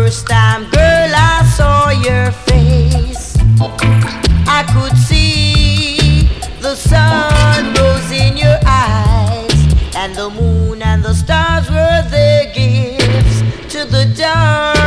first time, girl, I saw your face, I could see the sun rose in your eyes, and the moon and the stars were the gifts to the dark.